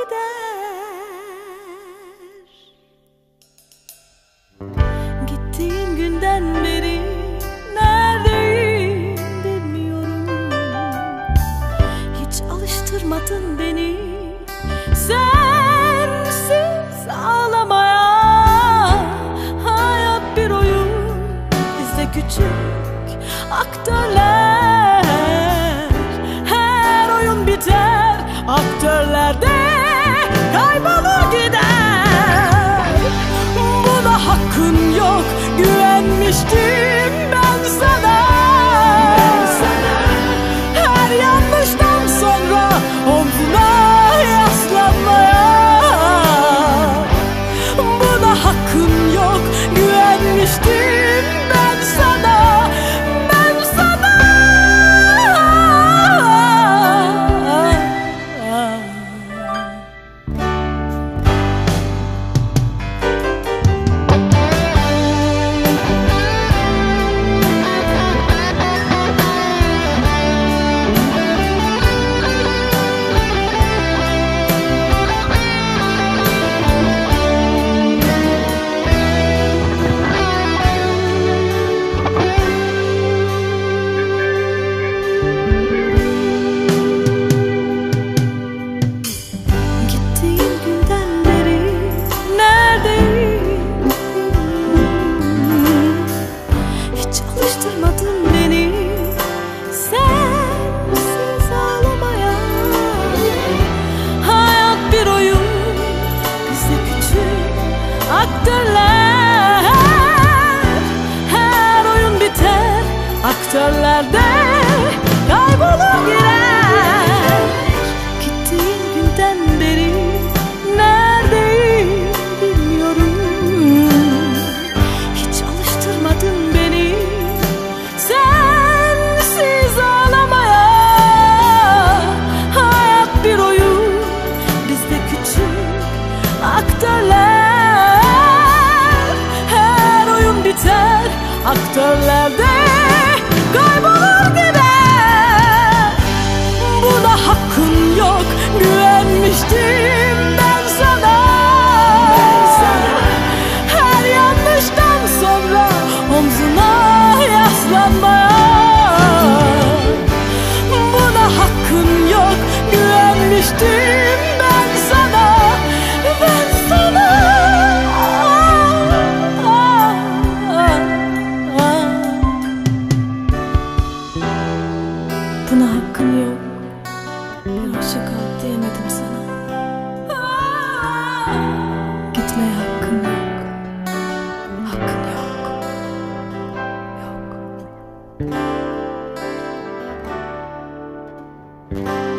Gittiğin günden beri neredeyim bilmiyorum. Hiç alıştırmadın beni sensiz ağlamaya. Hayat bir oyun, biz de küçük aktörler. Her oyun biter, aktörler de kaybolur gider. Buna hakkın yok, güvenmiştim ben sana. Her yanlıştan sonra omzuna yaslanmaya. Buna hakkın yok, güvenmiştim ben sana. Ben sana. Alıştırmadın beni sensiz ağlamaya. Hayat bir oyun, biz de küçük aktörler. Her oyun biter, aktörler de kaybolur gider. Gittiğin günden beri neredeyim bilmiyorum. Hiç alıştırmadın beni sensiz ağlamaya. Hayat bir oyun, biz de küçük aktörler. Her oyun biter, aktörler de kaybolur gider. Buna hakkın yok, güvenmiştim ben sana. Her yanlıştan sonra omzuna yaslanmaya. Buna hakkın yok, güvenmiştim ben sana. Ben sana. Buna hakkın yok, bir hoşça kal diyemedim sana. Gitmeye hakkın yok, hakkın yok, yok.